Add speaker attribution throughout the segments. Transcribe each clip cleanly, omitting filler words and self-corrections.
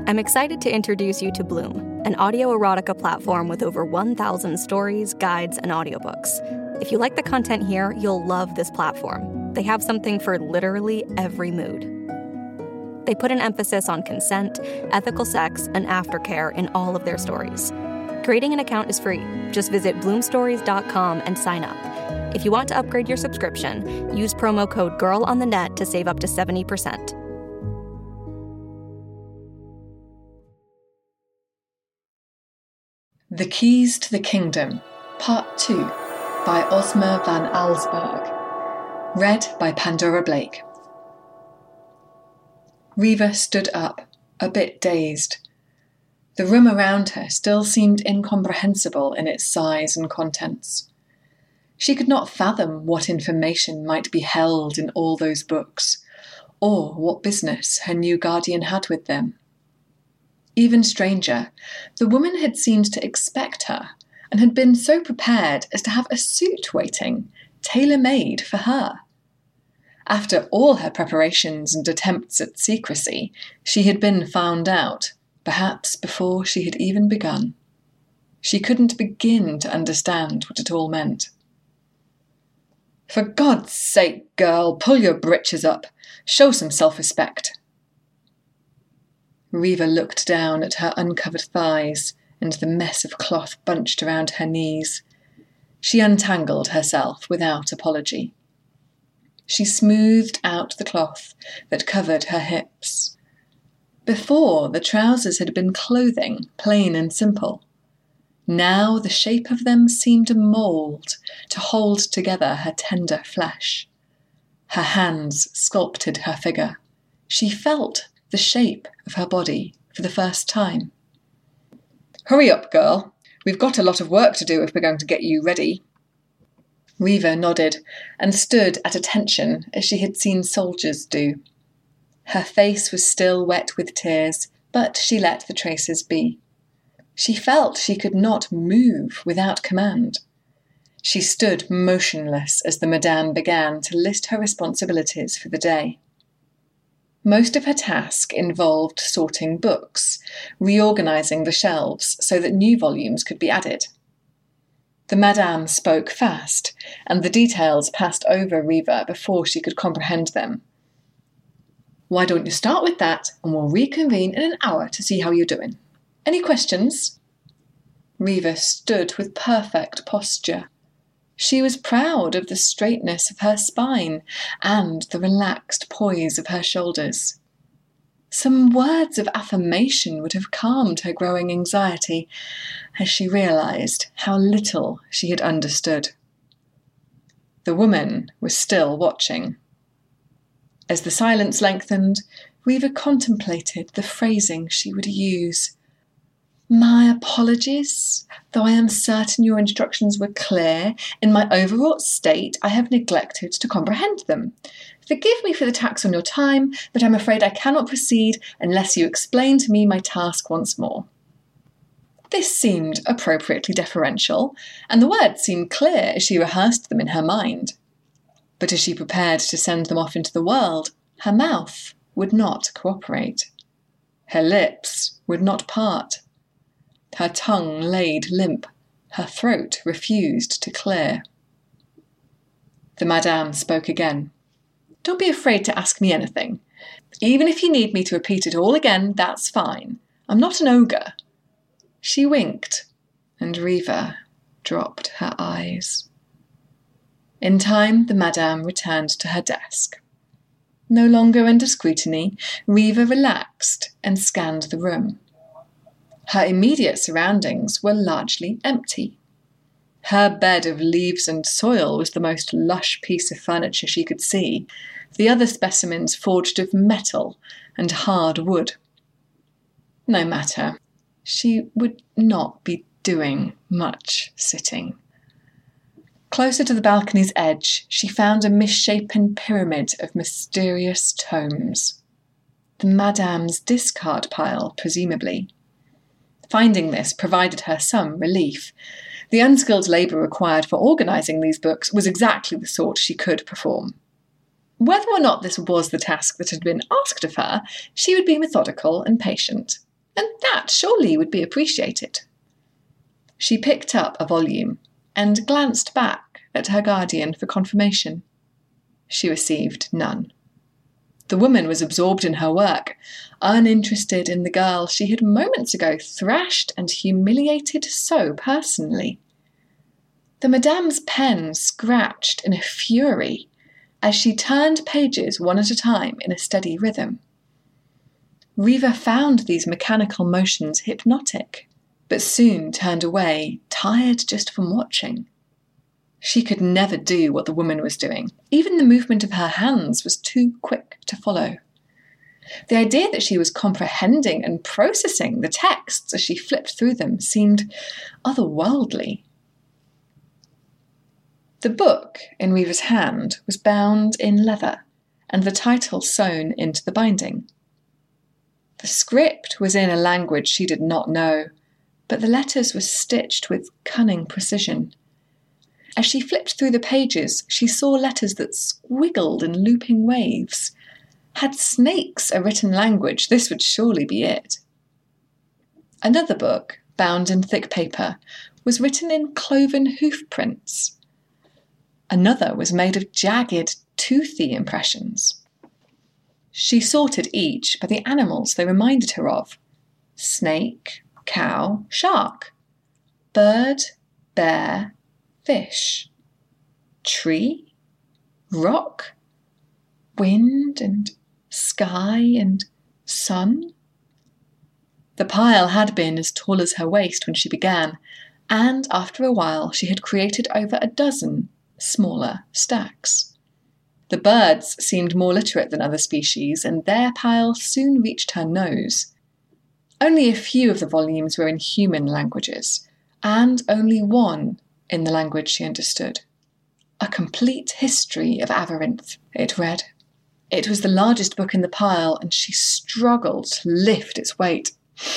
Speaker 1: I'm excited to introduce you to Bloom, an audio erotica platform with over 1,000 stories, guides, and audiobooks. If you like the content here, you'll love this platform. They have something for literally every mood. They put an emphasis on consent, ethical sex, and aftercare in all of their stories. Creating an account is free. Just visit bloomstories.com and sign up. If you want to upgrade your subscription, use promo code GIRLONTHENET to save up to 70%.
Speaker 2: The Keys to the Kingdom, Part 2, by Osma van Alsberg. Read by Pandora Blake. Riva stood up, a bit dazed. The room around her still seemed incomprehensible in its size and contents. She could not fathom what information might be held in all those books, or what business her new guardian had with them. Even stranger, the woman had seemed to expect her, and had been so prepared as to have a suit waiting, tailor-made for her. After all her preparations and attempts at secrecy, she had been found out, perhaps before she had even begun. She couldn't begin to understand what it all meant. "For God's sake, girl, pull your britches up. Show some self-respect." Riva looked down at her uncovered thighs and the mess of cloth bunched around her knees. She untangled herself without apology. She smoothed out the cloth that covered her hips. Before, the trousers had been clothing, plain and simple. Now the shape of them seemed a mould to hold together her tender flesh. Her hands sculpted her figure. She felt the shape of her body for the first time. "Hurry up, girl. We've got a lot of work to do if we're going to get you ready." Riva nodded and stood at attention as she had seen soldiers do. Her face was still wet with tears, but she let the traces be. She felt she could not move without command. She stood motionless as the madame began to list her responsibilities for the day. Most of her task involved sorting books, reorganizing the shelves so that new volumes could be added. The madame spoke fast, and the details passed over Riva before she could comprehend them. "Why don't you start with that, and we'll reconvene in an hour to see how you're doing. Any questions?" Riva stood with perfect posture. She was proud of the straightness of her spine and the relaxed poise of her shoulders. Some words of affirmation would have calmed her growing anxiety as she realized how little she had understood. The woman was still watching. As the silence lengthened, Riva contemplated the phrasing she would use. "My apologies, though I am certain your instructions were clear. In my overwrought state, I have neglected to comprehend them. Forgive me for the tax on your time, but I'm afraid I cannot proceed unless you explain to me my task once more." This seemed appropriately deferential, and the words seemed clear as she rehearsed them in her mind. But as she prepared to send them off into the world, her mouth would not cooperate. Her lips would not part. Her tongue laid limp. Her throat refused to clear. The madame spoke again. "Don't be afraid to ask me anything. Even if you need me to repeat it all again, that's fine. I'm not an ogre." She winked, and Riva dropped her eyes. In time, the madame returned to her desk. No longer under scrutiny, Riva relaxed and scanned the room. Her immediate surroundings were largely empty. Her bed of leaves and soil was the most lush piece of furniture she could see, the other specimens forged of metal and hard wood. No matter, she would not be doing much sitting. Closer to the balcony's edge, she found a misshapen pyramid of mysterious tomes. The madame's discard pile, presumably. Finding this provided her some relief. The unskilled labour required for organising these books was exactly the sort she could perform. Whether or not this was the task that had been asked of her, she would be methodical and patient. and that surely would be appreciated. She picked up a volume and glanced back at her guardian for confirmation. She received none. The woman was absorbed in her work, uninterested in the girl she had moments ago thrashed and humiliated so personally. The Madame's pen scratched in a fury as she turned pages one at a time in a steady rhythm. Riva found these mechanical motions hypnotic, but soon turned away, tired just from watching. She could never do what the woman was doing. Even the movement of her hands was too quick to follow. The idea that she was comprehending and processing the texts as she flipped through them seemed otherworldly. The book in Riva's hand was bound in leather, and the title sewn into the binding. The script was in a language she did not know, but the letters were stitched with cunning precision. As she flipped through the pages, she saw letters that squiggled in looping waves. Had snakes a written language, this would surely be it. Another book, bound in thick paper, was written in cloven hoof prints. Another was made of jagged, toothy impressions. She sorted each by the animals they reminded her of: snake, cow, shark, bird, bear, fish, tree, rock, wind and sky and sun. The pile had been as tall as her waist when she began, and after a while she had created over a dozen smaller stacks. The birds seemed more literate than other species, and their pile soon reached her nose. Only a few of the volumes were in human languages, and only one in the language she understood. A Complete History of Avarinth, it read. It was the largest book in the pile, and she struggled to lift its weight.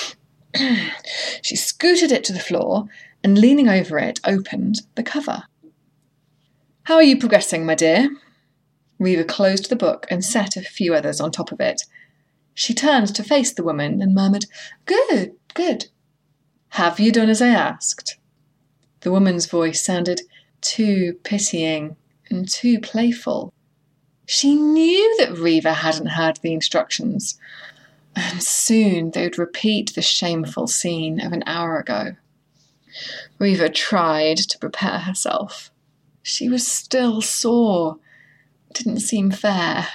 Speaker 2: She scooted it to the floor, and leaning over it, opened the cover. "How are you progressing, my dear?" Riva closed the book and set a few others on top of it. She turned to face the woman and murmured, "Good, good." "Have you done as I asked?" The woman's voice sounded too pitying and too playful. She knew that Riva hadn't heard the instructions, and soon they would repeat the shameful scene of an hour ago. Riva tried to prepare herself. She was still sore. It didn't seem fair.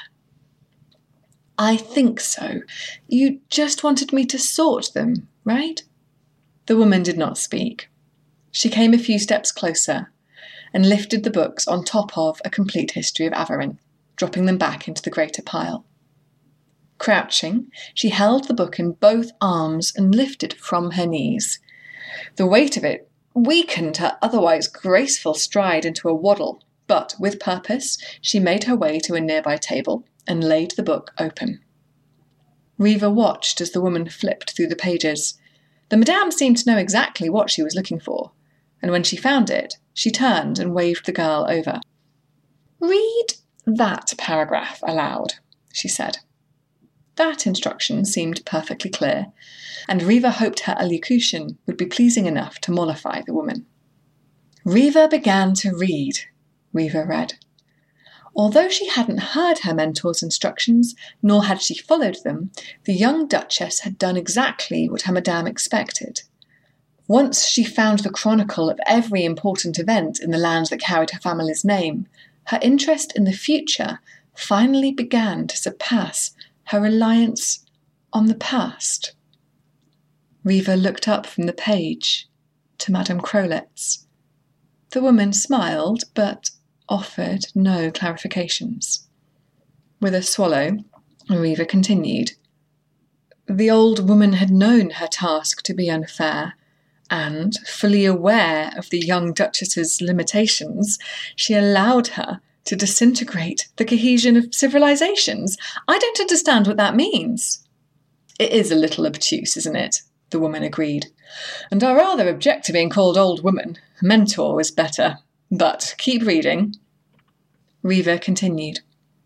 Speaker 2: "I think so. You just wanted me to sort them, right?" The woman did not speak. She came a few steps closer and lifted the books on top of A Complete History of Avarinth, dropping them back into the greater pile. Crouching, she held the book in both arms and lifted from her knees. The weight of it weakened her otherwise graceful stride into a waddle, but with purpose she made her way to a nearby table and laid the book open. Riva watched as the woman flipped through the pages. The Madame seemed to know exactly what she was looking for, and when she found it, she turned and waved the girl over. "Read that paragraph aloud," she said. That instruction seemed perfectly clear, and Riva hoped her elocution would be pleasing enough to mollify the woman. Riva began to read, Riva read. Although she hadn't heard her mentor's instructions, nor had she followed them, the young Duchess had done exactly what her Madame expected. Once she found the chronicle of every important event in the land that carried her family's name, her interest in the future finally began to surpass her reliance on the past. Riva looked up from the page to Madame Crowlet's. The woman smiled, but offered no clarifications. With a swallow, Riva continued. The old woman had known her task to be unfair, and, fully aware of the young Duchess's limitations, she allowed her to disintegrate the cohesion of civilizations. I don't understand what that means. It is a little obtuse, isn't it? The woman agreed. And I rather object to being called old woman. Mentor is better. But keep reading. Riva continued.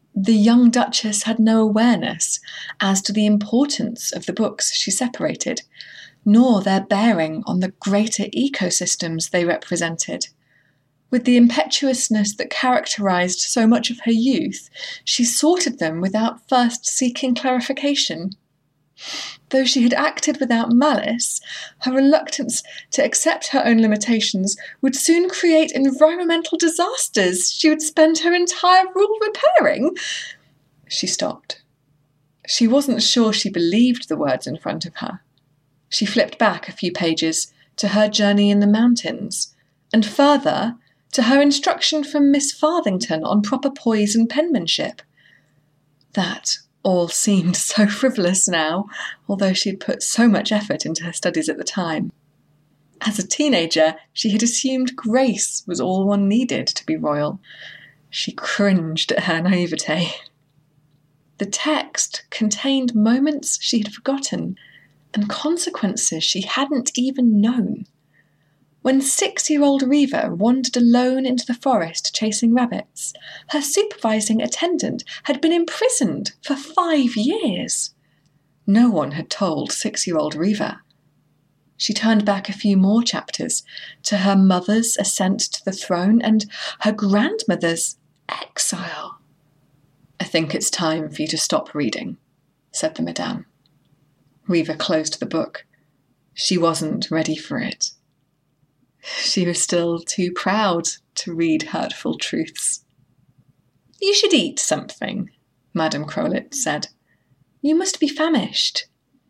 Speaker 2: The young Duchess had no awareness as to the importance of the books she separated, nor their bearing on the greater ecosystems they represented. With the impetuousness that characterized so much of her youth, she sorted them without first seeking clarification. Though she had acted without malice, her reluctance to accept her own limitations would soon create environmental disasters she would spend her entire rule repairing. She stopped. She wasn't sure she believed the words in front of her. She flipped back a few pages to her journey in the mountains, and further to her instruction from Miss Farthington on proper poise and penmanship. That all seemed so frivolous now, although she had put so much effort into her studies at the time. As a teenager, she had assumed grace was all one needed to be royal. She cringed at her naivete. The text contained moments she had forgotten, and consequences she hadn't even known. When 6-year-old Reva wandered alone into the forest chasing rabbits, her supervising attendant had been imprisoned for 5 years. No one had told 6-year-old Reva. She turned back a few more chapters to her mother's ascent to the throne and her grandmother's exile. "I think it's time for you to stop reading," said the Madame. Reva closed the book. She wasn't ready for it. She was still too proud to read hurtful truths. "You should eat something," Madame Crowlett said. "You must be famished."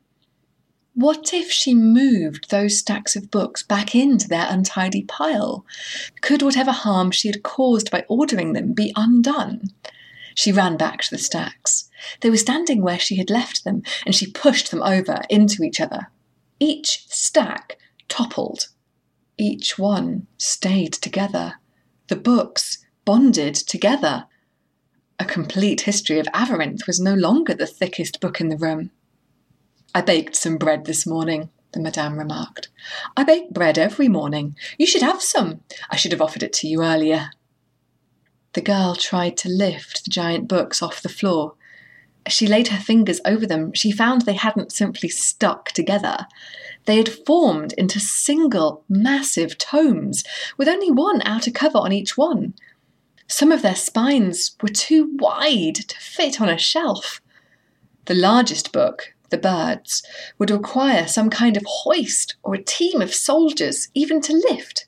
Speaker 2: What if she moved those stacks of books back into their untidy pile? Could whatever harm she had caused by ordering them be undone? She ran back to the stacks. They were standing where she had left them, and she pushed them over into each other. Each stack toppled. Each one stayed together. The books bonded together. A Complete History of Avarinth was no longer the thickest book in the room. "I baked some bread this morning," the Madame remarked. "I bake bread every morning. You should have some. I should have offered it to you earlier." The girl tried to lift the giant books off the floor. As she laid her fingers over them, she found they hadn't simply stuck together. They had formed into single, massive tomes, with only one outer cover on each one. Some of their spines were too wide to fit on a shelf. The largest book, The Birds, would require some kind of hoist or a team of soldiers even to lift.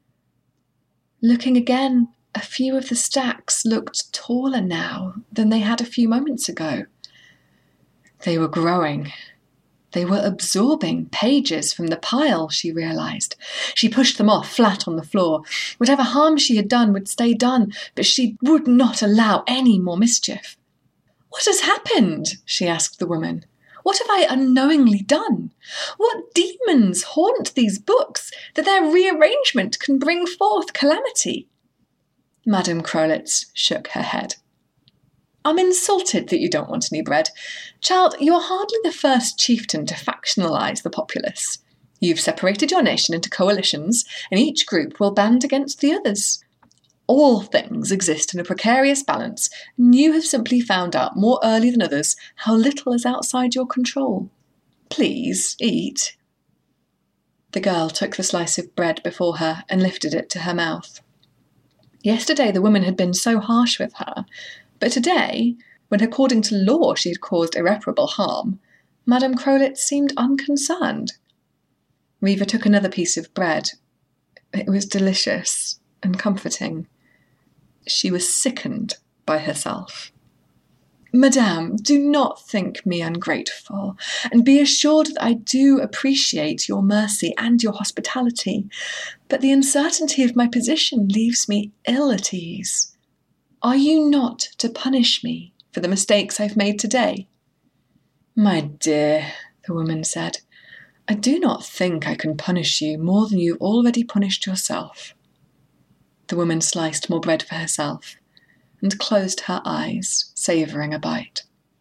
Speaker 2: Looking again, a few of the stacks looked taller now than they had a few moments ago. They were growing. They were absorbing pages from the pile, she realised. She pushed them off flat on the floor. Whatever harm she had done would stay done, but she would not allow any more mischief. "What has happened?" she asked the woman. "What have I unknowingly done? What demons haunt these books that their rearrangement can bring forth calamity?" Madame Crowlett shook her head. "I'm insulted that you don't want any bread. Child, you are hardly the first chieftain to factionalise the populace. You've separated your nation into coalitions, and each group will band against the others. All things exist in a precarious balance, and you have simply found out more early than others how little is outside your control. Please, eat." The girl took the slice of bread before her and lifted it to her mouth. Yesterday the woman had been so harsh with her, but today, when according to law she had caused irreparable harm, Madame Crowlett seemed unconcerned. Reva took another piece of bread. It was delicious and comforting. She was sickened by herself. "Madame, do not think me ungrateful, and be assured that I do appreciate your mercy and your hospitality, but the uncertainty of my position leaves me ill at ease. Are you not to punish me for the mistakes I've made today?" "My dear," the woman said, "I do not think I can punish you more than you've already punished yourself." The woman sliced more bread for herself and closed her eyes, savouring a bite.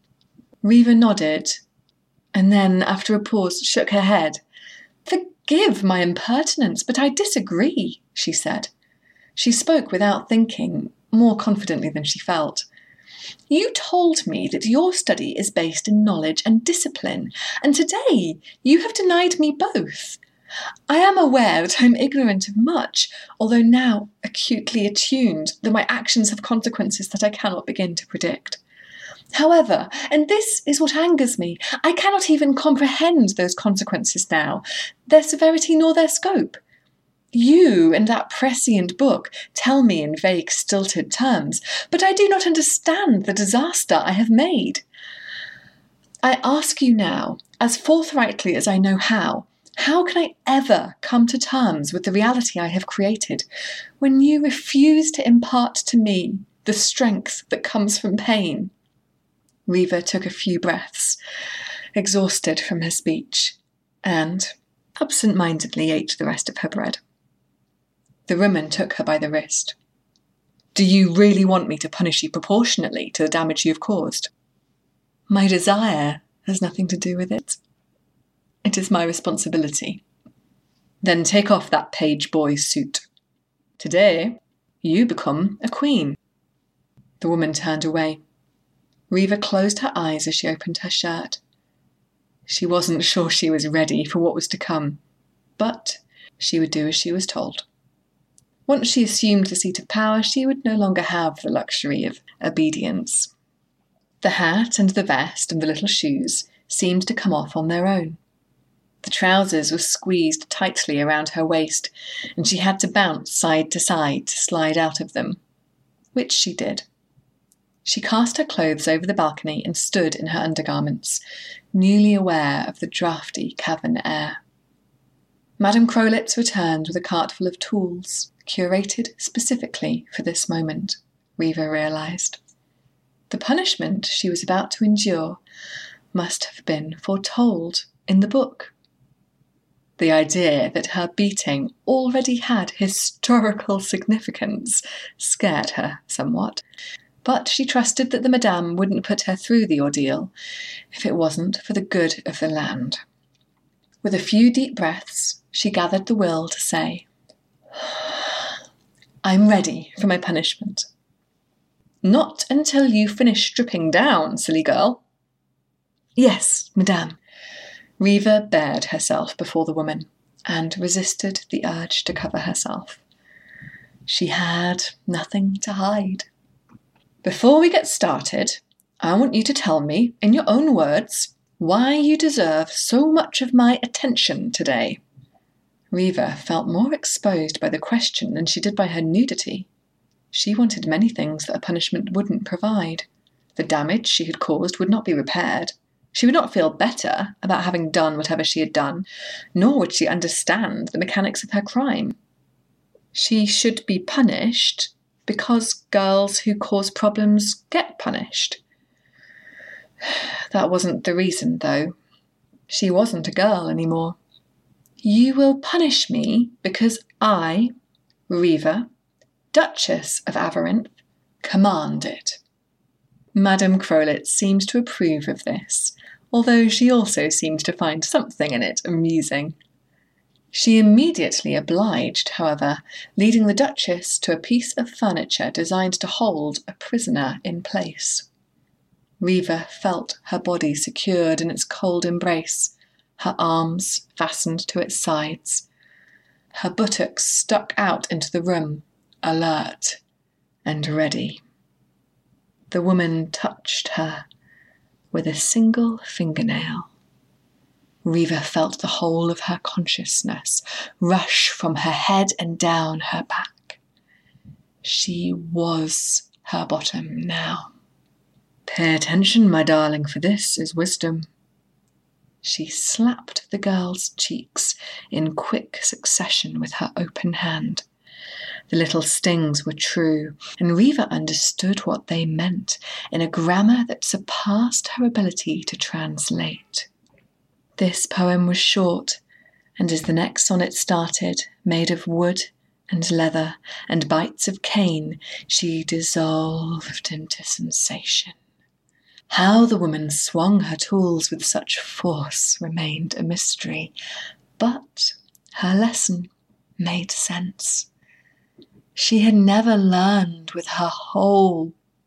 Speaker 2: Reva nodded, and then, after a pause, shook her head. "Forgive my impertinence, but I disagree," she said. She spoke without thinking, more confidently than she felt. You told me that your study is based in knowledge and discipline, and today you have denied me both. I am aware that I am ignorant of much, although now acutely attuned that my actions have consequences that I cannot begin to predict. However, and this is what angers me, I cannot even comprehend those consequences now, their severity nor their scope. You and that prescient book tell me in vague, stilted terms, but I do not understand the disaster I have made. I ask you now, as forthrightly as I know how can I ever come to terms with the reality I have created when you refuse to impart to me the strength that comes from pain? Reva took a few breaths, exhausted from her speech, and absent-mindedly ate the rest of her bread. The woman took her by the wrist. Do you really want me to punish you proportionately to the damage you have caused? My desire has nothing to do with it. It is my responsibility. Then take off that page boy suit. Today, you become a queen. The woman turned away. Reva closed her eyes as she opened her shirt. She wasn't sure she was ready for what was to come, but she would do as she was told. Once she assumed the seat of power, she would no longer have the luxury of obedience. The hat and the vest and the little shoes seemed to come off on their own. The trousers were squeezed tightly around her waist, and she had to bounce side to side to slide out of them, which she did. She cast her clothes over the balcony and stood in her undergarments, newly aware of the draughty cavern air. Madame Crowlitz returned with a cart full of tools, curated specifically for this moment, Reva realised. The punishment she was about to endure must have been foretold in the book. The idea that her beating already had historical significance scared her somewhat, but she trusted that the Madame wouldn't put her through the ordeal if it wasn't for the good of the land. With a few deep breaths, she gathered the will to say, I'm ready for my punishment. Not until you finish stripping down, silly girl. Yes, Madame. Reva bared herself before the woman and resisted the urge to cover herself. She had nothing to hide. Before we get started, I want you to tell me, in your own words, why you deserve so much of my attention today. Reva felt more exposed by the question than she did by her nudity. She wanted many things that a punishment wouldn't provide. The damage she had caused would not be repaired. She would not feel better about having done whatever she had done, nor would she understand the mechanics of her crime. She should be punished because girls who cause problems get punished. That wasn't the reason, though. She wasn't a girl anymore. You will punish me because I, Reva, Duchess of Avarinth, command it. Madame Crowlitz seemed to approve of this, although she also seemed to find something in it amusing. She immediately obliged, however, leading the Duchess to a piece of furniture designed to hold a prisoner in place. Reva felt her body secured in its cold embrace, her arms fastened to its sides. Her buttocks stuck out into the room, alert and ready. The woman touched her with a single fingernail. Reva felt the whole of her consciousness rush from her head and down her back. She was her bottom now. Pay attention, my darling, for this is wisdom. She slapped the girl's cheeks in quick succession with her open hand. The little stings were true, and Reva understood what they meant in a grammar that surpassed her ability to translate. This poem was short, and as the next sonnet started, made of wood and leather and bites of cane, she dissolved into sensation. How the woman swung her tools with such force remained a mystery, but her lesson made sense. She had never learned with her whole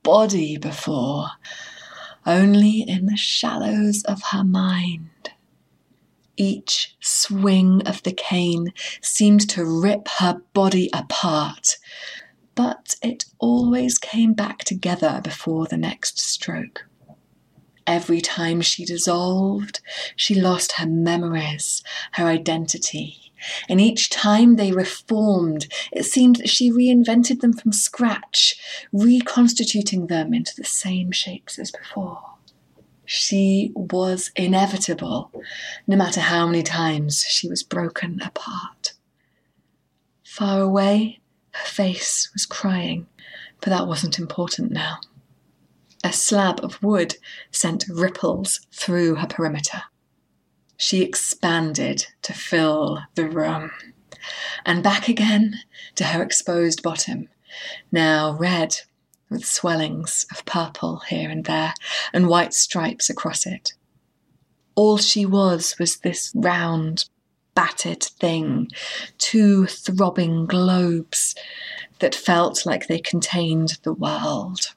Speaker 2: body before, only in the shallows of her mind. Each swing of the cane seemed to rip her body apart, but it always came back together before the next stroke. Every time she dissolved, she lost her memories, her identity, and each time they reformed, it seemed that she reinvented them from scratch, reconstituting them into the same shapes as before. She was inevitable, no matter how many times she was broken apart. Far away, her face was crying, but that wasn't important now. A slab of wood sent ripples through her perimeter. She expanded to fill the room, and back again to her exposed bottom, now red, with swellings of purple here and there, and white stripes across it. All she was this round, battered thing, two throbbing globes that felt like they contained the world.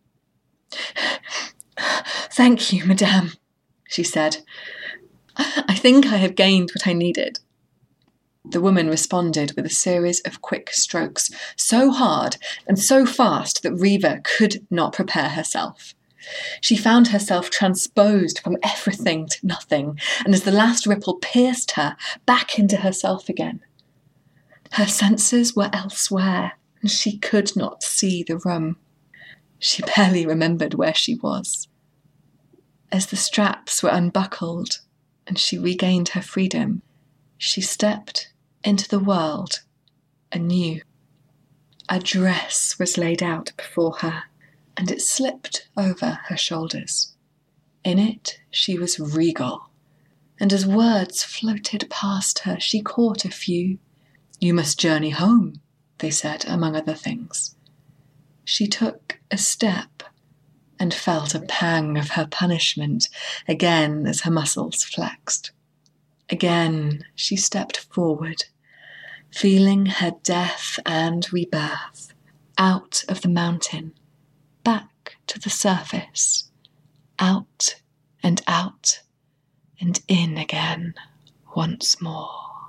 Speaker 2: "Thank you, madame," she said. "I think I have gained what I needed." The woman responded with a series of quick strokes, so hard and so fast that Reva could not prepare herself. She found herself transposed from everything to nothing, and as the last ripple pierced her, back into herself again. Her senses were elsewhere, and she could not see the room. She barely remembered where she was. As the straps were unbuckled and she regained her freedom, she stepped into the world anew. A dress was laid out before her, and it slipped over her shoulders. In it she was regal, and as words floated past her, she caught a few. "You must journey home," they said, among other things. She took a step and felt a pang of her punishment again as her muscles flexed. Again she stepped forward, feeling her death and rebirth, out of the mountain, back to the surface, out, and in again once more.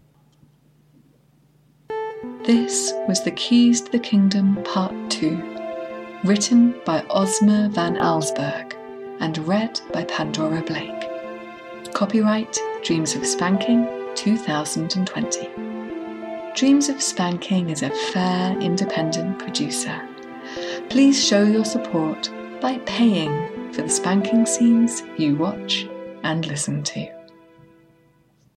Speaker 2: This was The Keys to the Kingdom Part 2, written by Ozma van Alsberg and read by Pandora Blake. Copyright Dreams of Spanking 2020. Dreams of Spanking is a fair, independent producer. Please show your support by paying for the spanking scenes you watch and listen to.